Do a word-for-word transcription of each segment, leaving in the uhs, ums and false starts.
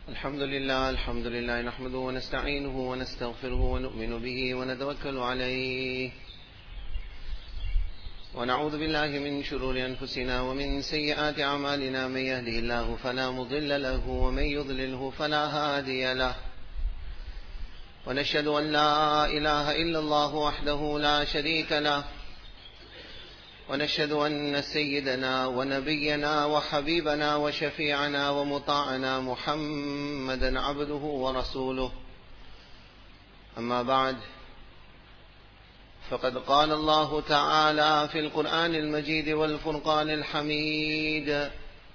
الحمد لله الحمد لله نحمده ونستعينه ونستغفره ونؤمن به ونتوكل عليه ونعوذ بالله من شرور أنفسنا ومن سيئات أعمالنا. من يهده الله فلا مضل له ومن يضلله فلا هادي له، ونشهد أن لا إله إلا الله وحده لا شريك له، ونشهد أن سيدنا ونبينا وحبيبنا وشفيعنا ومطاعنا محمدا عبده ورسوله. أما بعد، فقد قال الله تعالى في القرآن المجيد والفرقان الحميد: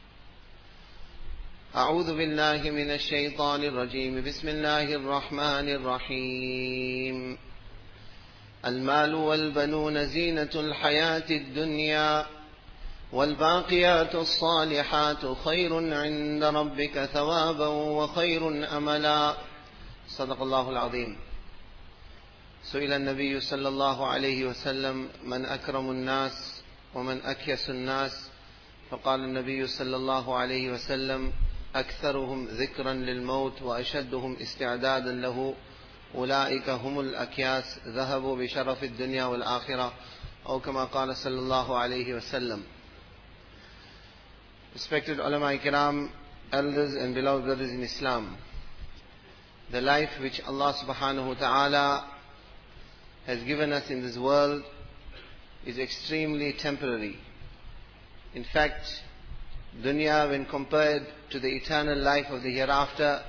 أعوذ بالله من الشيطان الرجيم. بسم الله الرحمن الرحيم. المال والبنون زينة الحياة الدنيا والباقيات الصالحات خير عند ربك ثوابا وخير أملا. صدق الله العظيم. سئل النبي صلى الله عليه وسلم: من أكرم الناس ومن أكيس الناس؟ فقال النبي صلى الله عليه وسلم: أكثرهم ذكرا للموت وأشدهم استعدادا له، أولئك هم الأكياس، ذهبوا بشرف الدنيا والآخرة، أو كما قال صلى الله عليه وسلم. Respected ulama kiram, elders and beloved brothers in Islam, the life which Allah subhanahu wa ta'ala has given us in this world is extremely temporary. In fact, dunya, when compared to the eternal life of the hereafter,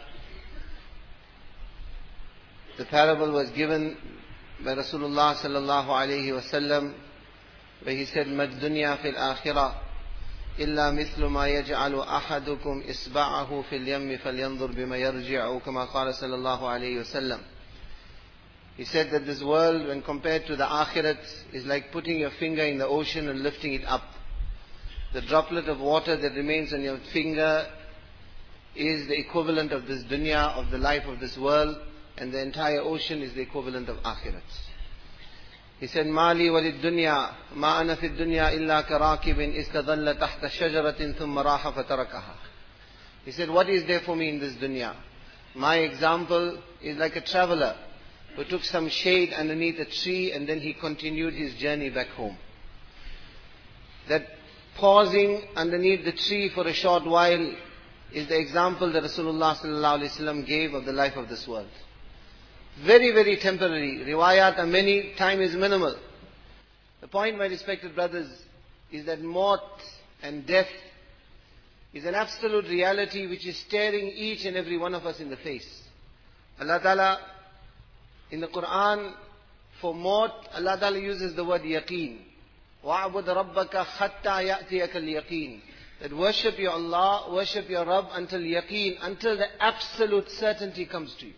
the parable was given by Rasulullah sallallahu alayhi wa sallam, where he said, مَا الدُّنْيَا فِي الْآخِرَةِ إِلَّا مِثْلُ مَا يَجْعَلُ أَحَدُكُمْ إِصْبَعَهُ فِي الْيَمِّ فَلْيَنْظُرْ بِمَا يَرْجِعُ أو كما قال صلى الله عليه وسلم. He said that this world, when compared to the akhirat, is like putting your finger in the ocean and lifting it up. The droplet of water that remains on your finger is the equivalent of this dunya, of the life of this world, and the entire ocean is the equivalent of akhirat. He said, Mali walid dunya, ma ana fi dunya illa karakibin istadalla tahta shajaratin thumma raha fatarakaha. He said, what is there for me in this dunya? My example is like a traveler who took some shade underneath a tree and then he continued his journey back home. That pausing underneath the tree for a short while is the example that Rasulullah sallallahu alaihi wasallam gave of the life of this world. Very, very temporary. Riwayat are many, time is minimal. The point, my respected brothers, is that maut and death is an absolute reality which is staring each and every one of us in the face. Allah Ta'ala, in the Quran, for maut, Allah Ta'ala uses the word yaqeen. وَعْبُدْ رَبَّكَ حَتَّى يَأْتِيَكَ الْيَقِينَ. That worship your Allah, worship your Rabb until yaqeen, until the absolute certainty comes to you.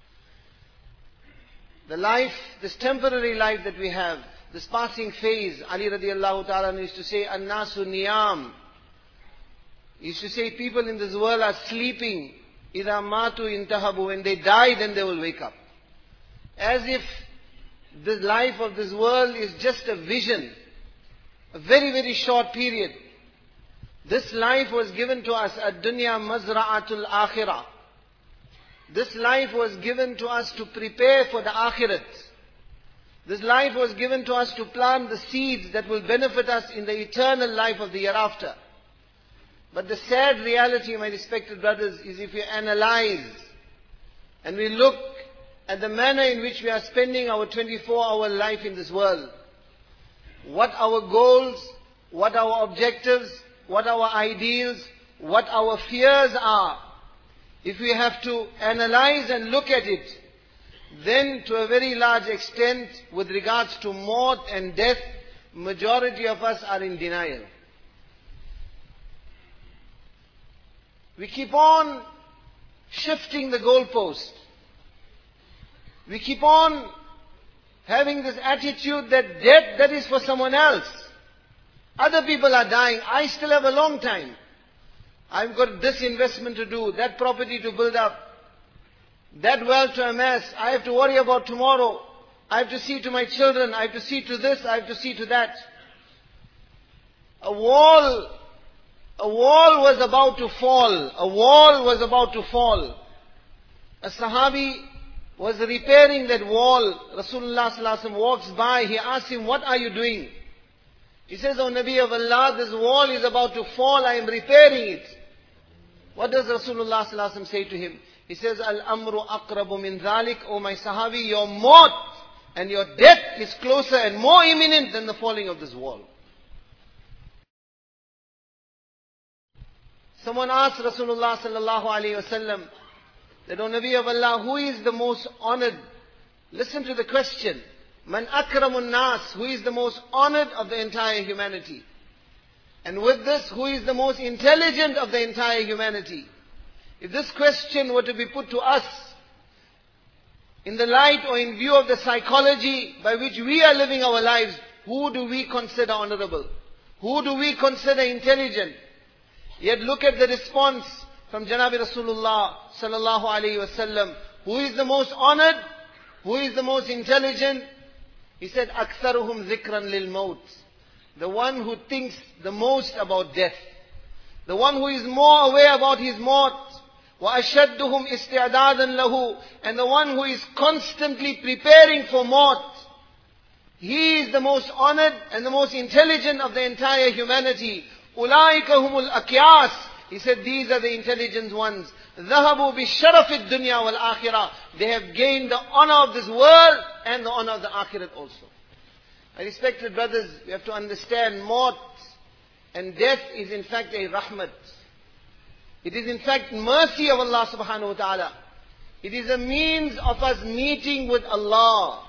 The life, this temporary life that we have, this passing phase, Ali radiallahu ta'ala used to say, An-nasu niyam. He used to say, people in this world are sleeping. Idha matu intahabu. When they die, then they will wake up. As if this life of this world is just a vision. A very, very short period. This life was given to us, ad-dunya mazra'atul akhirah. This life was given to us to prepare for the akhirat. This life was given to us to plant the seeds that will benefit us in the eternal life of the hereafter. But the sad reality, my respected brothers, is if we analyze and we look at the manner in which we are spending our twenty-four hour life in this world, what our goals, what our objectives, what our ideals, what our fears are, if we have to analyze and look at it, then to a very large extent, with regards to maut and death, majority of us are in denial. We keep on shifting the goalpost. We keep on having this attitude that death, that is for someone else. Other people are dying. I still have a long time. I've got this investment to do, that property to build up, that wealth to amass. I have to worry about tomorrow. I have to see to my children. I have to see to this. I have to see to that. A wall A wall was about to fall. A wall was about to fall. A Sahabi was repairing that wall. Rasulullah sallallahu alaihi wasallam walks by. He asks him, what are you doing? He says, O Nabi of Allah, this wall is about to fall. I am repairing it. What does Rasulullah sallallahu alaihi wasallam say to him? He says, Al-amru aqrabu min dhalik. O my Sahabi, your maut and your death is closer and more imminent than the falling of this wall. Someone asked Rasulullah sallallahu alaihi wasallam that, O Nabi of Allah, who is the most honored? Listen to the question. Man akramun nas, who is the most honored of the entire humanity? And with this, who is the most intelligent of the entire humanity? If this question were to be put to us, in the light or in view of the psychology by which we are living our lives, who do we consider honorable? Who do we consider intelligent? Yet look at the response from Janabi Rasulullah sallallahu alayhi wasallam. Who is the most honored? Who is the most intelligent? He said, Aktharuhum zikran lil maut. The one who thinks the most about death. The one who is more aware about his maut. Wa ashadduhum isti'adadan lahu. And the one who is constantly preparing for maut. He is the most honored and the most intelligent of the entire humanity. Ulaika humul akyas. He said, these are the intelligent ones. Dhahabu bi sharafid dunya wal akhirah. They have gained the honor of this world and the honor of the akhirat also. My respected brothers, we have to understand maut and death is in fact a rahmat. It is in fact mercy of Allah subhanahu wa ta'ala. It is a means of us meeting with Allah.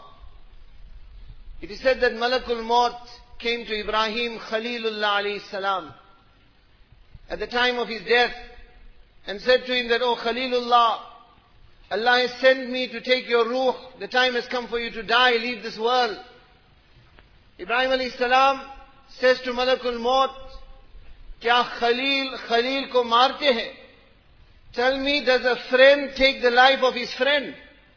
It is said that Malakul Maut came to Ibrahim Khalilullah alayhi salam at the time of his death and said to him that, oh Khalilullah, Allah has sent me to take your ruh. The time has come for you to die, leave this world. Ibrahim alayhi salam says to Malakul Maut, Kya Khalil Khalil ko marte hai? Tell me, does a friend take the life of his friend?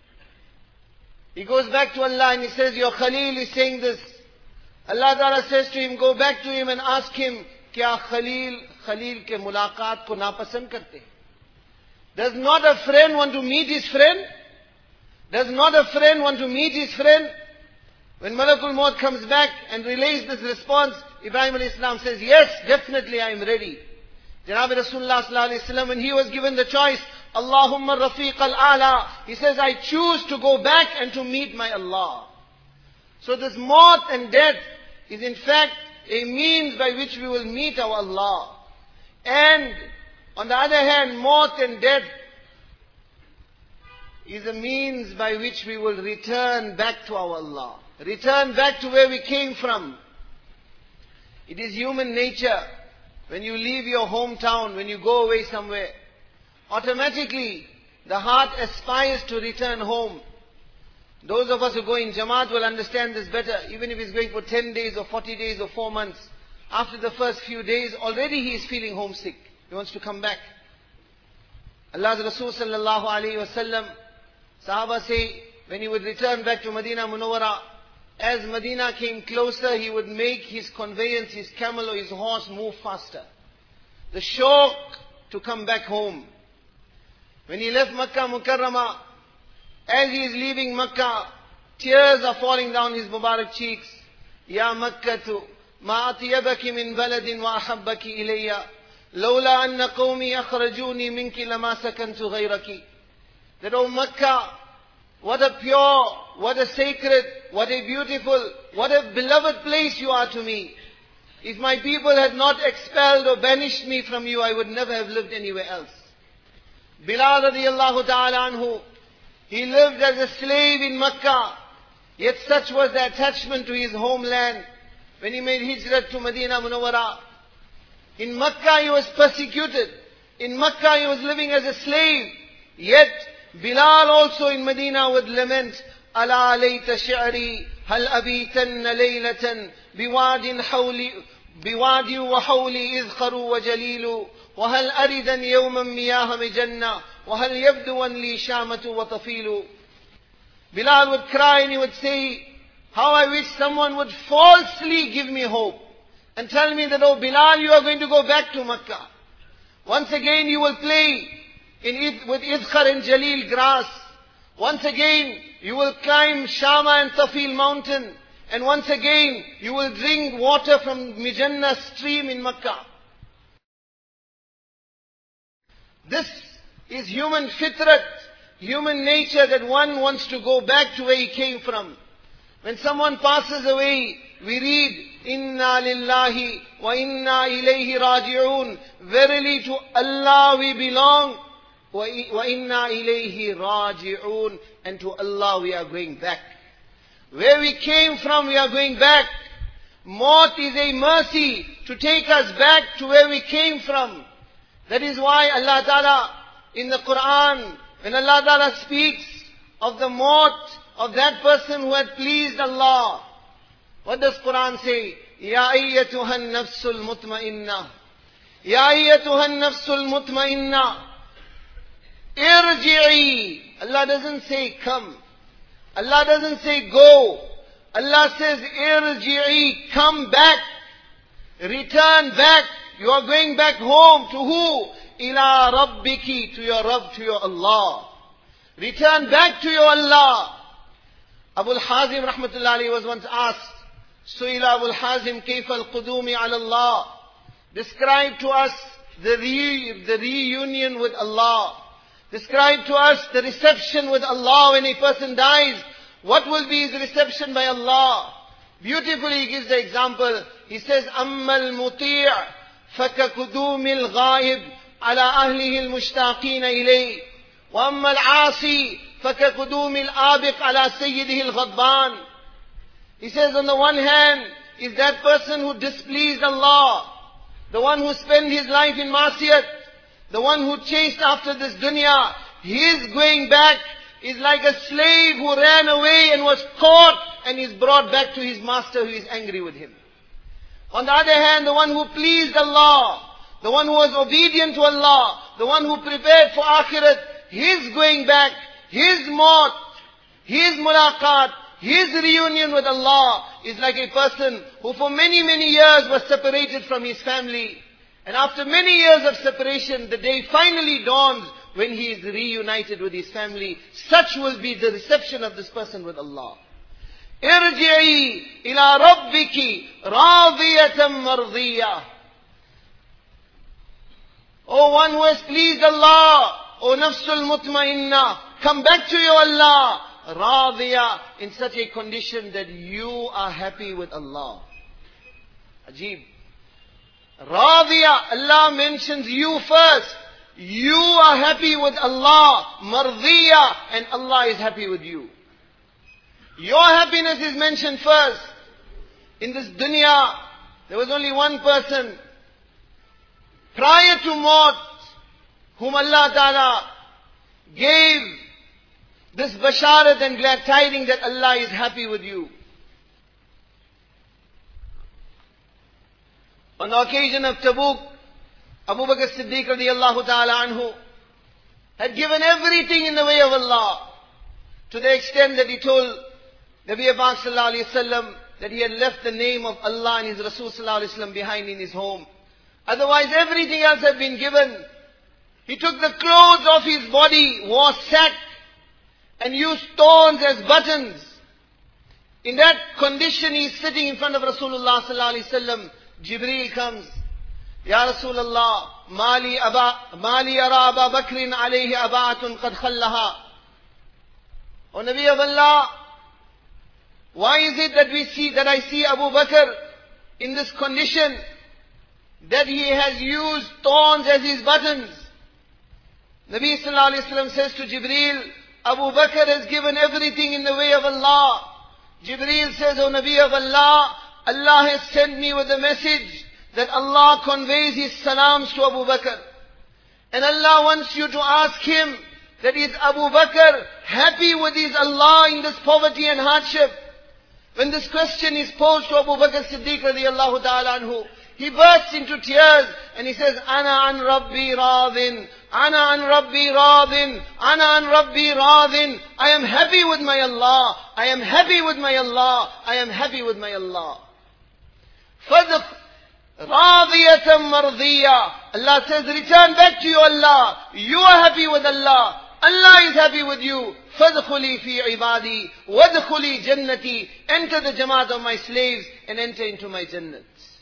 He goes back to Allah and he says, your Khalil is saying this. Allah Ta'ala says to him, go back to him and ask him, Kya Khalil Khalil ke mulaqat ko napasand karte? Does not a friend want to meet his friend? Does not a friend want to meet his friend? When Malakul Maut comes back and relays this response, Ibrahim alayhi salam says, yes, definitely I am ready. Janabi Rasulullah sallallahu alayhi wasallam, when he was given the choice, Allahumma rafiq al-ala, he says, I choose to go back and to meet my Allah. So this maut and death is in fact a means by which we will meet our Allah. And on the other hand, maut and death is a means by which we will return back to our Allah. Return back to where we came from. It is human nature. When you leave your hometown, when you go away somewhere, automatically the heart aspires to return home. Those of us who go in Jamaat will understand this better. Even if he's going for ten days or forty days or four months, after the first few days, already he is feeling homesick. He wants to come back. Allah's Rasul sallallahu alayhi wa sallam, Sahaba say, when he would return back to Medina Munawwara, as Medina came closer, he would make his conveyance, his camel or his horse move faster. The shauq to come back home. When he left Makkah Mukarramah, as he is leaving Makkah, tears are falling down his Mubarak cheeks. Ya Makkatu, ma atiyabaki min baladin wa ahabbaki ilayya, lawla anna qawmi akhrajuni minki lama sakantu ghayraki. That, oh Makkah, what a pure, what a sacred, what a beautiful, what a beloved place you are to me. If my people had not expelled or banished me from you, I would never have lived anywhere else. Bilal radiallahu ta'ala anhu, he lived as a slave in Makkah, yet such was the attachment to his homeland. When he made hijrat to Medina Munawwara, in Makkah he was persecuted. In Makkah he was living as a slave. Yet Bilal also in Medina would lament, Ala layta shi'ri, hal abitanna laylatan, biwadin hawli, biwadi wa hawli izkharu wa jalilu, wa hal aridan yawman miyaha mijanna, wa hal yabduwan li shamatu wa tafilu. Bilal would cry and he would say, how I wish someone would falsely give me hope. and tell me that, oh Bilal, you are going to go back to Makkah. Once again you will play in it with Idkhar and Jalil grass. Once again you will climb Shama and Tafil mountain. And once again you will drink water from Mijannah stream in Makkah. This is human fitrat, human nature, that one wants to go back to where he came from. When someone passes away, we read, Inna lillahi wa inna ilayhi raji'un. Verily to Allah we belong, wa inna ilayhi raji'un. And to Allah we are going back. Where we came from, we are going back. Maut is a mercy to take us back to where we came from. That is why Allah Ta'ala in the Quran, when Allah Ta'ala speaks of the maut of that person who had pleased Allah, what does Quran say? Ya ayyatuhan nafsul mutma'inna. Ya ayyatuhan nafsul mutma'inna. Irji'i. Allah doesn't say come. Allah doesn't say go. Allah says irji'i. Come back. Return back. You are going back home. To who? Ila rabbiki. To your Rabb, to your Allah. Return back to your Allah. Abu al-Hazim rahmatullahi alayhi was once asked, Su'ila Abu al-Hazim kayfa al-qudumi ala Allah. Describe to us the, re the reunion with Allah. Describe to us the reception with Allah when a person dies. What will be his reception by Allah? Beautifully he gives the example. He says, أَمَّا الْمُطِيعُ فَكَقُدُومِ الْغَائِبِ عَلَى أَهْلِهِ الْمُشْتَاقِينَ إِلَيْهِ وَأَمَّا الْعَاصِي فَكَقُدُومِ الْآبِقِ عَلَى سَيِّدِهِ الْغَضْبَانِ. He says, on the one hand, is that person who displeased Allah, the one who spent his life in masiyat, the one who chased after this dunya. His going back is like a slave who ran away and was caught and is brought back to his master who is angry with him. On the other hand, the one who pleased Allah, the one who was obedient to Allah, the one who prepared for akhirat, his going back, his maut, his mulaqat, his reunion with Allah is like a person who for many, many years was separated from his family. And after many years of separation, the day finally dawns when he is reunited with his family. Such will be the reception of this person with Allah. Irji'i ila rabbiki radiyatan mardiyah. O one who has pleased Allah, O nafsul mutma'inna, come back to your Allah, radiyah, in such a condition that you are happy with Allah. Ajib. Radiyah, Allah mentions you first. You are happy with Allah, mardiyah, and Allah is happy with you. Your happiness is mentioned first. In this dunya, there was only one person prior to maut whom Allah Ta'ala gave this basharat and glad tidings that Allah is happy with you. On the occasion of Tabuk, Abu Bakr Siddiq radiallahu ta'ala anhu had given everything in the way of Allah, to the extent that he told Nabi Pak sallallahu alayhi wasallam that he had left the name of Allah and his Rasul sallallahu alayhi wasallam behind in his home. Otherwise everything else had been given. He took the clothes off his body, wore sack, and used thorns as buttons. In that condition he is sitting in front of Rasulullah sallallahu alayhi wasallam. Jibreel comes. Ya Rasulullah, Mali Aba, Mali Ara Aba Bakrin alayhi Aba'atun qad khallaha. O Nabi of Allah, why is it that we see, that I see Abu Bakr in this condition, that he has used thorns as his buttons? Nabi sallallahu alayhi wasallam says to Jibreel, Abu Bakr has given everything in the way of Allah. Jibreel says, O Nabi of Allah, Allah has sent me with a message that Allah conveys His salams to Abu Bakr. And Allah wants you to ask him that is Abu Bakr happy with his Allah in this poverty and hardship? When this question is posed to Abu Bakr Siddiq radiallahu ta'ala anhu, he bursts into tears and he says, Ana an Rabbi radin, Ana an Rabbi radin, Ana an Rabbi radin. I am happy with my Allah, I am happy with my Allah, I am happy with my Allah. Fadq Radiyatan mardiya. Allah says, return back to you, Allah. You are happy with Allah. Allah is happy with you. فَادْخُلِي فِي عِبَادِي وَادْخُلِي جَنَّتِي. Enter the Jamaat of my slaves and enter into my Jannat.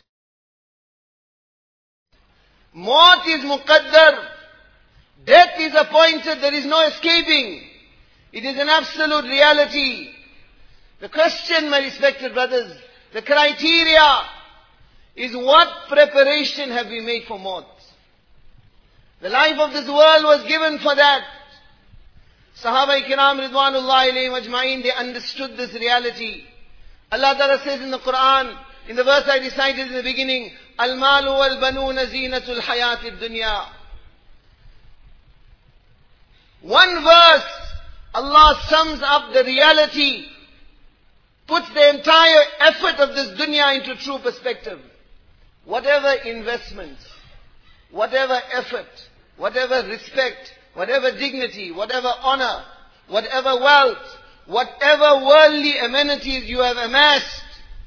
Maut is muqaddar. Death is appointed. There is no escaping. It is an absolute reality. The question, my respected brothers, the criteria is what preparation have we made for maut? The life of this world was given for that. Sahaba-i-kiram ridwanullahi alayhim ajma'in, they understood this reality. Allah Ta'ala says in the Quran, in the verse I recited in the beginning, Al-malu wal-banuna zinatul hayatid dunya. One verse, Allah sums up the reality, puts the entire effort of this dunya into true perspective. Whatever investments, whatever effort, whatever respect, whatever dignity, whatever honor, whatever wealth, whatever worldly amenities you have amassed,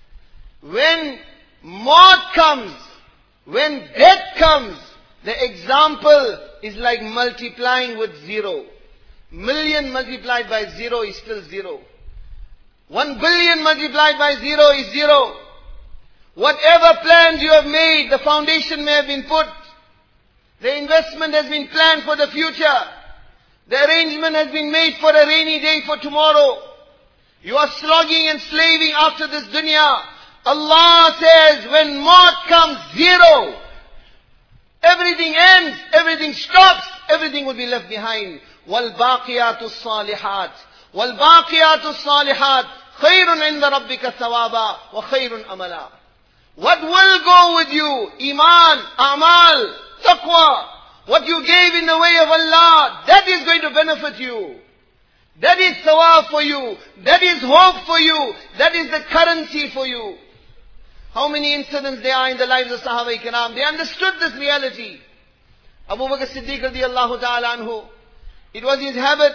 when maut comes, when death comes, the example is like multiplying with zero. Million multiplied by zero is still zero. One billion multiplied by zero is zero. Whatever plans you have made, the foundation may have been put. The investment has been planned for the future. The arrangement has been made for a rainy day for tomorrow. You are slogging and slaving after this dunya. Allah says, when maut comes, zero. Everything ends, everything stops, everything will be left behind. وَالْبَاقِيَاتُ الصَّالِحَاتِ وَالْبَاقِيَاتُ الصَّالِحَاتِ خَيْرٌ عِنْدَ رَبِّكَ ثَوَابًا وَخَيْرٌ أَمَلًا. What will go with you? Iman, amal, taqwa. What you gave in the way of Allah, that is going to benefit you. That is thawab for you. That is hope for you. That is the currency for you. How many incidents there are in the lives of Sahaba-i-kiram? They understood this reality. Abu Bakr Siddiq radiallahu ta'ala anhu, it was his habit.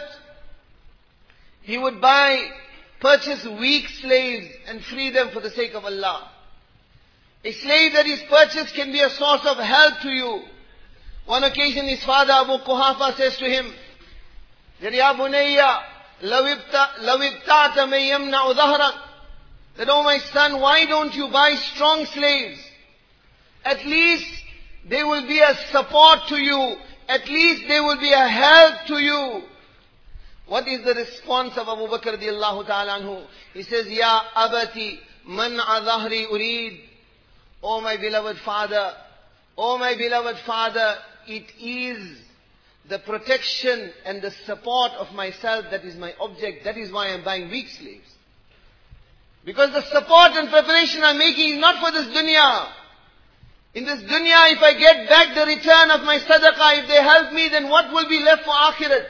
He would buy, purchase weak slaves and free them for the sake of Allah. A slave that is purchased can be a source of help to you. One occasion his father Abu Quhafa says to him, Ya bunayya, law ibta'ta man yamna'u dhahrak. That, oh my son, why don't you buy strong slaves? At least they will be a support to you. At least they will be a help to you. What is the response of Abu Bakr radiallahu ta'ala anhu? He says, Ya abati man'a dhahri urid. Oh my beloved father, oh my beloved father, it is the protection and the support of myself that is my object. That is why I am buying weak slaves. Because the support and preparation I am making is not for this dunya. In this dunya, if I get back the return of my sadaqah, if they help me, then what will be left for akhirat?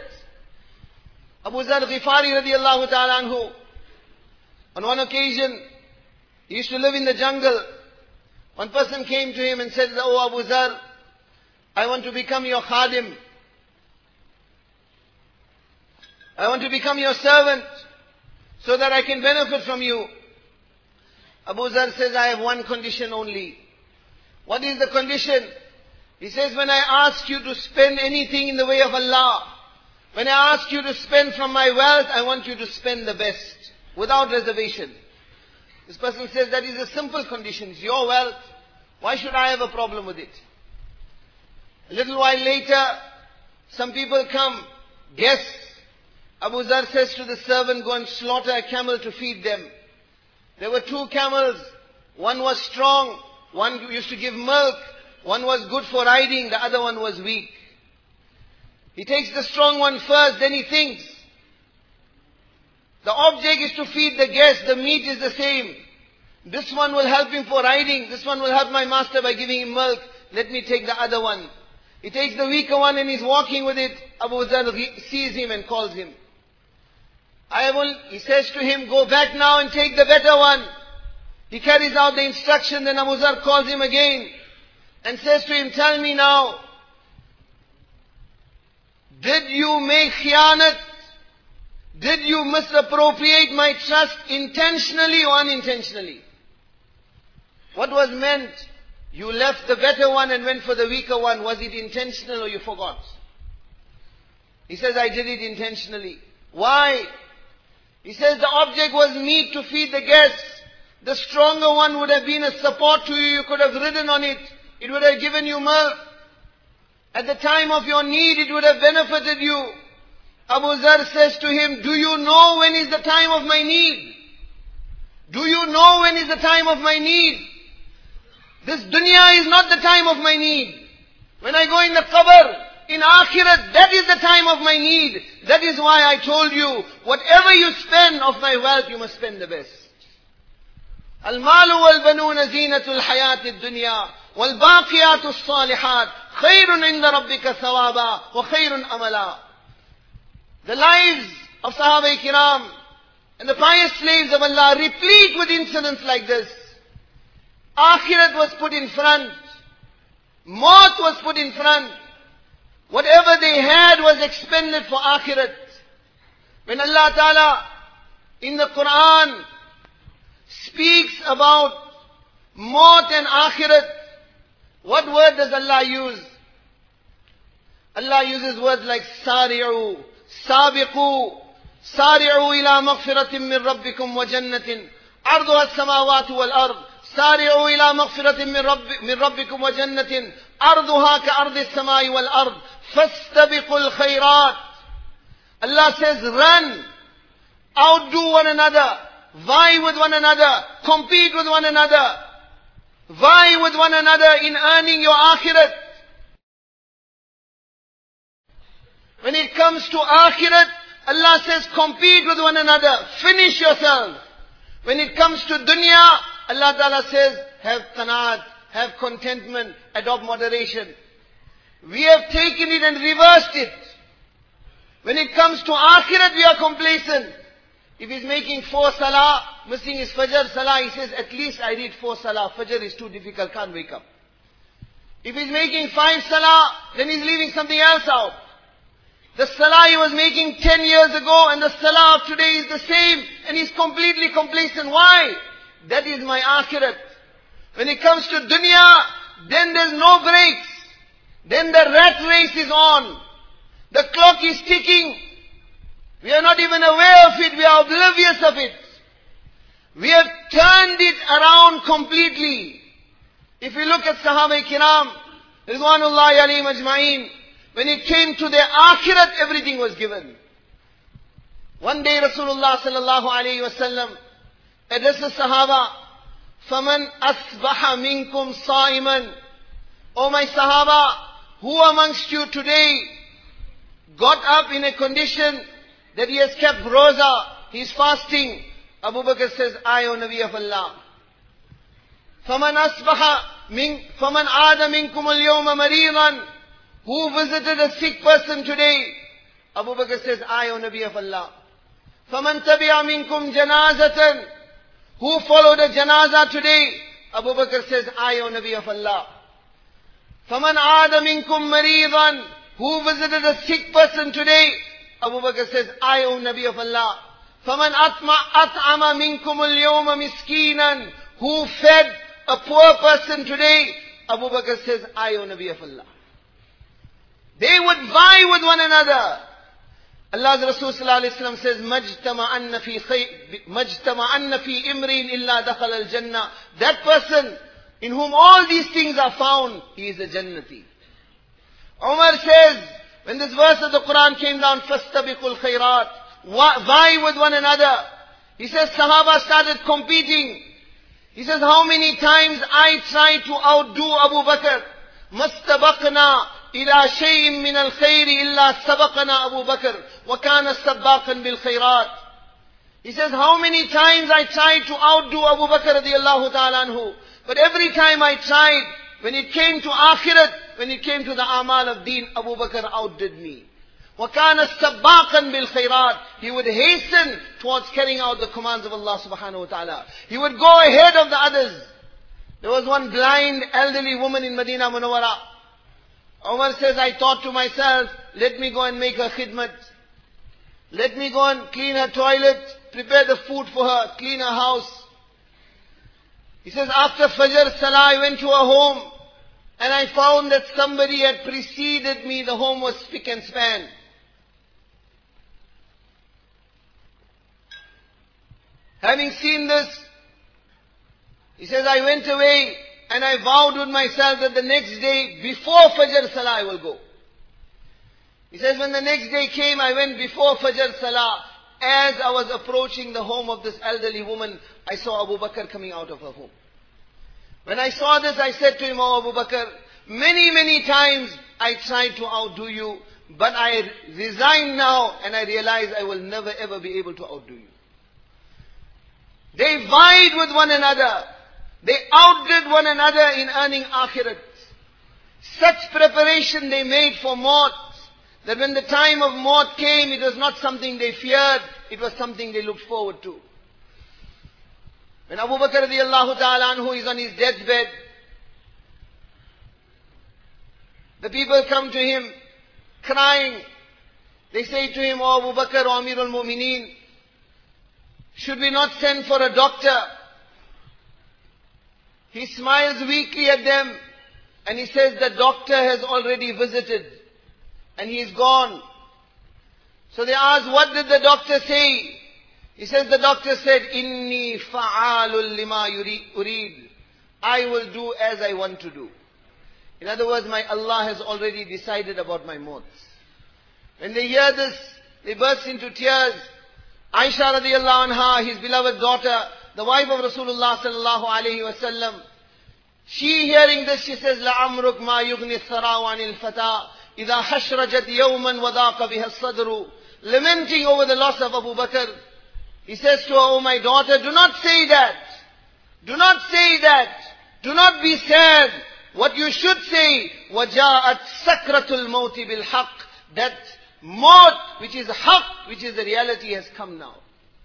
Abu Zar Ghifari radiallahu ta'ala anhu, on one occasion, he used to live in the jungle. One person came to him and said, Oh Abu Zar, I want to become your khadim. I want to become your servant so that I can benefit from you. Abu Zar says, I have one condition only. What is the condition? He says, when I ask you to spend anything in the way of Allah, when I ask you to spend from my wealth, I want you to spend the best, without reservation. This person says, that is a simple condition. It's your wealth. Why should I have a problem with it? A little while later, some people come, guests. Abu Zar says to the servant, go and slaughter a camel to feed them. There were two camels. One was strong. One used to give milk. One was good for riding. The other one was weak. He takes the strong one first, then he thinks. The object is to feed the guest. The meat is the same. This one will help him for riding. This one will help my master by giving him milk. Let me take the other one. He takes the weaker one and he's walking with it. Abu Zar sees him and calls him. I will, he says to him, go back now and take the better one. He carries out the instruction. Then Abu Zar calls him again and says to him, tell me now, did you make khiyanat? Did you misappropriate my trust intentionally or unintentionally? What was meant? You left the better one and went for the weaker one. Was it intentional or you forgot? He says, I did it intentionally. Why? He says, the object was meat to feed the guests. The stronger one would have been a support to you. You could have ridden on it. It would have given you milk. At the time of your need, it would have benefited you. Abu Zar says to him, do you know when is the time of my need? Do you know when is the time of my need? This dunya is not the time of my need. When I go in the qabr, in akhirat, that is the time of my need. That is why I told you, whatever you spend of my wealth, you must spend the best. Al-malu wal-banuna zinatul hayati dunya wal-baqiyatu s-salihat khayrun inda rabbika thawaba wa khayrun amala. The lives of Sahaba-i-Kiram and the pious slaves of Allah replete with incidents like this. Akhirat was put in front. Maut was put in front. Whatever they had was expended for akhirat. When Allah Ta'ala in the Quran speaks about maut and akhirat, what word does Allah use? Allah uses words like sari'u, sabiqu, sari'u ila maghfiratin min rabbikum wa jannatin arduha as-samawati wal ard. سارعوا إلى مغفرة من, رب من ربكم وجنة أرضها كأرض السماء والأرض فاستبقوا الخيرات. Allah says, run, outdo one another, vie with one another, compete with one another, vie with one another in earning your akhirat. When it comes to akhirat, Allah says, compete with one another, finish yourself. When it comes to dunya, Allah Ta'ala says, have qanaat, have contentment, adopt moderation. We have taken it and reversed it. When it comes to akhirat, we are complacent. If he's making four salah, missing his fajr salah, he says, at least I read four salah. Fajr is too difficult, can't wake up. If he's making five salah, then he's leaving something else out. The salah he was making ten years ago and the salah of today is the same, and he's completely complacent. Why? That is my akhirat. When it comes to dunya, then there's no breaks. Then the rat race is on. The clock is ticking. We are not even aware of it. We are oblivious of it. We have turned it around completely. If you look at Sahaba-i-Kiram, Ridwanullahi alayhim ajma'in, when it came to their akhirat, everything was given. One day Rasulullah sallallahu alayhi wa sallam addressed the Sahaba, فَمَنْ أَصْبَحَ مِنْكُمْ صَائِمًا. O my Sahaba, who amongst you today got up in a condition that he has kept roza, he is fasting? Abu Bakr says, I, O Nabi of Allah. فَمَنْ أَصْبَحَ مِنْ فَمَنْ عَادَ مِنْكُمُ الْيَوْمَ مَرِيضًا. Who visited a sick person today? Abu Bakr says, I, O Nabi of Allah. فَمَنْ تَبِعَ مِنْكُمْ جَنَازَةً. Who followed a janazah today? Abu Bakr says, I, O Nabi of Allah. فَمَنْ عَادَ مِنْكُمْ مَرِيضًا. Who visited a sick person today? Abu Bakr says, I, O Nabi of Allah. فَمَنْ أَطْعَمَ مِنْكُمُ الْيَوْمَ مِسْكِينًا. Who fed a poor person today? Abu Bakr says, I, O Nabi of Allah. They would vie with one another. Allah's Rasul sallallahu alayhi wa sallam says, مَجْتَمَعَنَّ فِي خَيْرٍ مَجْتَمَعَنَّ فِي إِمْرٍ إِلَّا دَخَلَ الْجَنَّةِ. That person in whom all these things are found, he is a Jannati. Umar says, when this verse of the Quran came down, فَاسْتَبِقُوا الْخَيْرَاتِ, vie with one another. He says, Sahaba started competing. He says, how many times I tried to outdo Abu Bakr. مَسْتَبَقْنَا إِلَى شَيْءٍ مِّنَ الْخَيْرِ إِلَّا سَبَقَنَا أَبُو بَكْرٍ وَكَانَ سَبَّاقًا بِالْخَيْرَاتِ. He says, how many times I tried to outdo Abu Bakr radiallahu ta'ala anhu. But every time I tried, when it came to akhirat, when it came to the amal of deen, Abu Bakr outdid me. وَكَانَ سَبَّاقًا بِالْخَيْرَاتِ. He would hasten towards carrying out the commands of Allah subhanahu wa ta'ala. He would go ahead of the others. There was one blind elderly woman in Medina Munawwara. Umar says, I thought to myself, let me go and make her khidmat. Let me go and clean her toilet, prepare the food for her, clean her house. He says, after Fajr Salah, I went to a home and I found that somebody had preceded me. The home was spick and span. Having seen this, he says, I went away and I vowed with myself that the next day, before Fajr Salah, I will go. He says, when the next day came, I went before Fajr Salah. As I was approaching the home of this elderly woman, I saw Abu Bakr coming out of her home. When I saw this, I said to him, "Oh Abu Bakr, many, many times I tried to outdo you, but I resign now and I realize I will never ever be able to outdo you." They vied with one another. They outdid one another in earning akhirat. Such preparation they made for maut, that when the time of maut came, it was not something they feared, it was something they looked forward to. When Abu Bakr radiallahu ta'ala anhu is on his deathbed, the people come to him crying. They say to him, "Oh Abu Bakr, O Amir al-Mu'mineen, should we not send for a doctor?" He smiles weakly at them and he says, "The doctor has already visited and he is gone." So they ask, "What did the doctor say?" He says, the doctor said, "Inni fa'alul lima urid." I will do as I want to do. In other words, my Allah has already decided about my maut. When they hear this, they burst into tears. Aisha radiallahu anha, his beloved daughter, the wife of Rasulullah sallallahu alayhi wa sallam, she hearing this, she says, "La'amruk ma yughni thara'u anil fata, idha hashrajat yawman wadaqa biha sadru." Lamenting over the loss of Abu Bakr, he says to her, "Oh my daughter, do not say that. Do not say that. Do not be sad. What you should say, وَجَاءَتْ سَكْرَةُ الْمَوْتِ بِالْحَقِّ." That maut, which is haqq, which is the reality, has come now.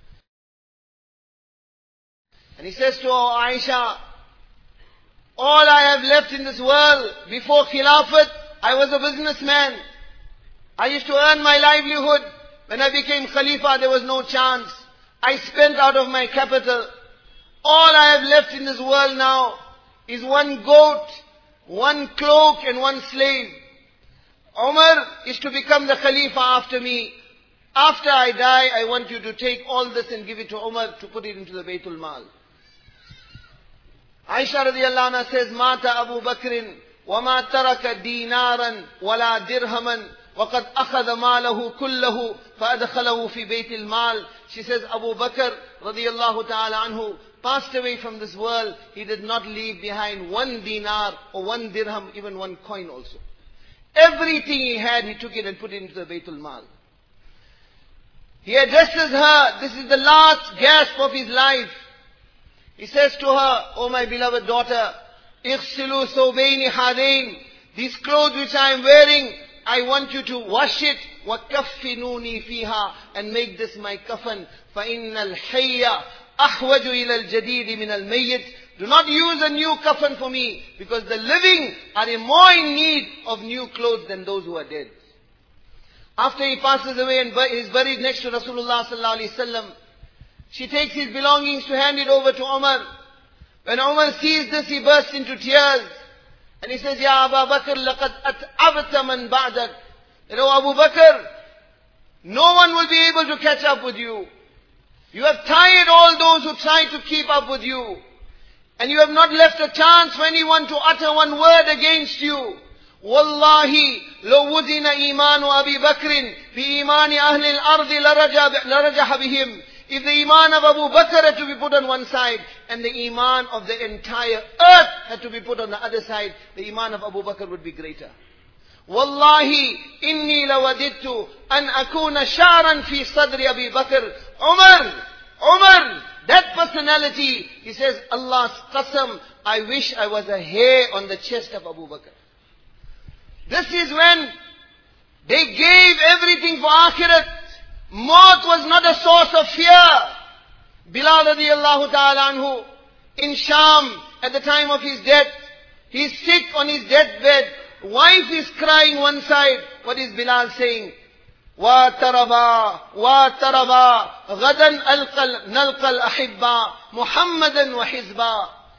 And he says to her, "Aisha, all I have left in this world, before Khilafat, I was a businessman. I used to earn my livelihood. When I became Khalifa, there was no chance. I spent out of my capital. All I have left in this world now is one goat, one cloak and one slave. Umar is to become the Khalifa after me. After I die, I want you to take all this and give it to Umar to put it into the Baytul Mal." Aisha radiallahu anha says, "Mata Abu Bakrin wa ma taraka dinaran wala dirhaman وَقَدْ أَخَذَ مَالَهُ كُلَّهُ فَأَدْخَلَهُ فِي بَيْتِ الْمَالِ." She says, Abu Bakr radiyallahu ta'ala anhu passed away from this world. He did not leave behind one dinar or one dirham, even one coin also. Everything he had, he took it and put it into the Baytul Mal. He addresses her. This is the last gasp of his life. He says to her, "Oh my beloved daughter, اغسلوا ثوبين هذين." These clothes which I am wearing, I want you to wash it, وَكَفِّنُونِي فِيهَا, and make this my kafan. فَإِنَّ الْحَيَّ أَحْوَجُ إِلَى الْجَدِيدِ مِنَ الْمَيِّتِ. Do not use a new kafan for me, because the living are more in need of new clothes than those who are dead. After he passes away and is buried next to Rasulullah sallallahu alaihi wasallam, she takes his belongings to hand it over to Umar. When Umar sees this, he bursts into tears. And he says, "Ya Abu Bakr, laqad at'abta man ba'dak." You know, Abu Bakr, no one will be able to catch up with you. You have tired all those who try to keep up with you. And you have not left a chance for anyone to utter one word against you. Wallahi, لو وزن إيمان أبي بكر بإيمان أهل الأرض لرجح بهم. If the iman of Abu Bakr had to be put on one side, and the iman of the entire earth had to be put on the other side, the iman of Abu Bakr would be greater. Wallahi, inni lawadittu an akuna sharan fi sadri Abi Bakr. Umar, Umar, that personality, he says, Allah's qasam, I wish I was a hair on the chest of Abu Bakr. This is when they gave everything for akhirat. Maut was not a source of fear. Bilal radiallahu ta'ala anhu, in Sham, at the time of his death, he's sick on his deathbed. Wife is crying one side. What is Bilal saying? Wa taraba, wa taraba, ghadan alqal, nalqal ahibba, Muhammadan wa hizba.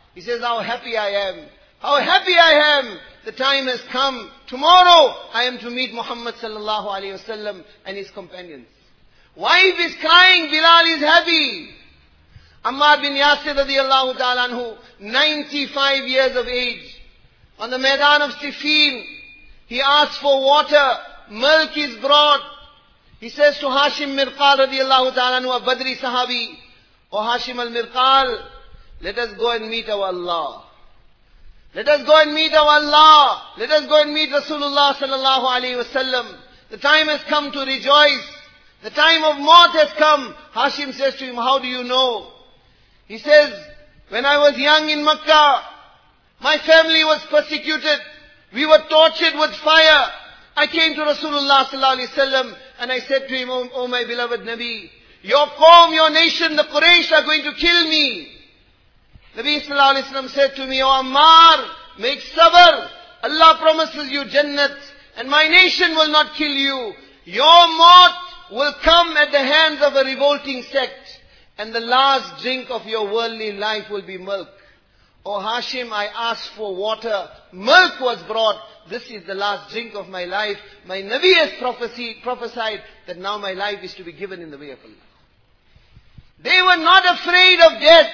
He says, how happy I am. How happy I am. The time has come. Tomorrow I am to meet Muhammad sallallahu alayhi wasallam and his companions. Wife is crying, Bilal is happy. Ammar bin Yasir radiyallahu ta'ala anhu, ninety-five years of age. On the Maidan of Siffin, he asked for water. Milk is brought. He says to Hashim Mirqal radiyallahu ta'ala anhu, a Badri Sahabi, O Hashim al-Mirqal, let us go and meet our Allah. Let us go and meet our Allah. Let us go and meet Rasulullah sallallahu alayhi wasallam. The time has come to rejoice. The time of maut has come. Hashim says to him, how do you know? He says, when I was young in Makkah, my family was persecuted. We were tortured with fire. I came to Rasulullah sallallahu alayhi wasallam and I said to him, oh, oh my beloved Nabi, your qawm, your nation, the Quraysh are going to kill me. Nabi sallallahu alayhi wasallam said to me, oh Ammar, make sabr. Allah promises you Jannat and my nation will not kill you. Your maut will come at the hands of a revolting sect. And the last drink of your worldly life will be milk. O Hashim, I asked for water. Milk was brought. This is the last drink of my life. My Nabi has prophesied, prophesied that now my life is to be given in the way of Allah. They were not afraid of death.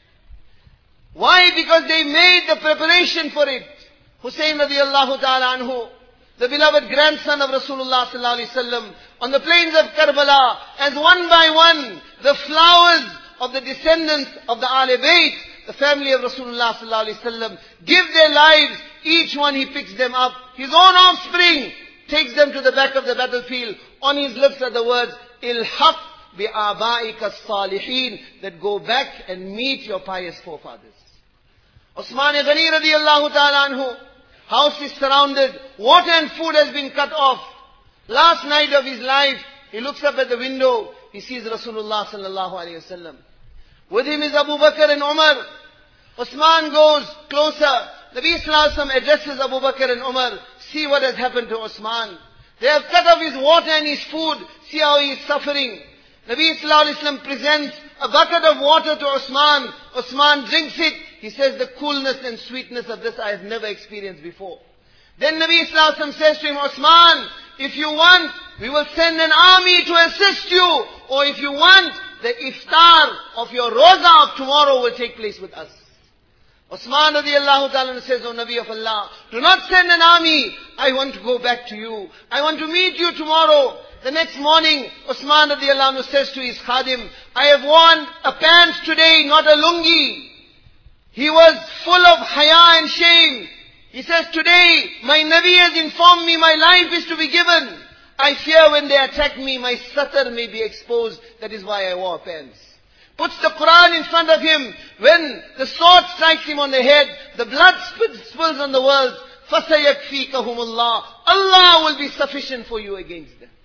Why? Because they made the preparation for it. Hussein radiallahu ta'ala anhu, the beloved grandson of Rasulullah sallallahu alaihi wasallam, on the plains of Karbala, as one by one, the flowers of the descendants of the Ahl Bayt, the family of Rasulullah sallallahu alaihi wasallam, give their lives. Each one he picks them up. His own offspring takes them to the back of the battlefield. On his lips are the words, Ilhaq bi abaika salihin, that go back and meet your pious forefathers. Osman Ghani radiyallahu ta'ala anhu, house is surrounded, water and food has been cut off. Last night of his life, he looks up at the window, he sees Rasulullah sallallahu alayhi wasallam. With him is Abu Bakr and Umar. Osman goes closer. Nabi sallallahu alayhi wasallam addresses Abu Bakr and Umar. See what has happened to Osman. They have cut off his water and his food. See how he is suffering. Nabi sallallahu alayhi wasallam presents a bucket of water to Osman. Osman drinks it. He says, the coolness and sweetness of this I have never experienced before. Then Nabi sallallahu alayhi wasallam says to him, Osman, if you want, we will send an army to assist you. Or if you want, the iftar of your roza of tomorrow will take place with us. Osman radiallahu ta'ala says, O Nabi of Allah, do not send an army. I want to go back to you. I want to meet you tomorrow. The next morning, Osman radiallahu says to his khadim, I have worn a pants today, not a lungi. He was full of haya and shame. He says, today, my Nabi has informed me my life is to be given. I fear when they attack me, my satar may be exposed. That is why I wore pants. Puts the Quran in front of him. When the sword strikes him on the head, the blood spills on the world. فَسَيَكْفِيكَهُمُ اللَّهُ. Allah will be sufficient for you against them.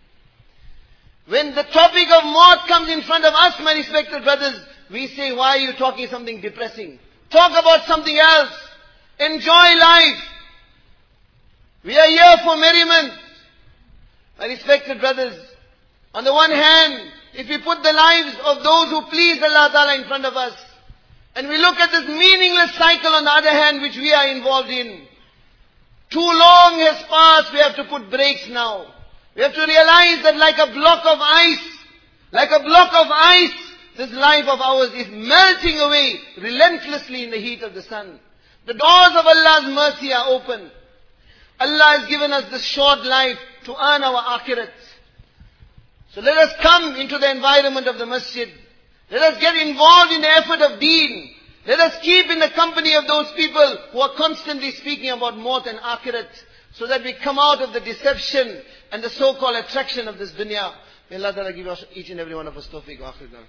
When the topic of maut comes in front of us, my respected brothers, we say, why are you talking something depressing? Talk about something else. Enjoy life. We are here for merriment. My respected brothers, on the one hand, if we put the lives of those who please Allah Ta'ala in front of us, and we look at this meaningless cycle on the other hand which we are involved in, too long has passed, we have to put brakes now. We have to realize that like a block of ice, like a block of ice, this life of ours is melting away relentlessly in the heat of the sun. The doors of Allah's mercy are open. Allah has given us this short life to earn our akhirat. So let us come into the environment of the masjid. Let us get involved in the effort of deen. Let us keep in the company of those people who are constantly speaking about maut and akhirat, so that we come out of the deception and the so-called attraction of this dunya. May Allah Ta'ala give us, each and every one of us tawfiq wa akhir.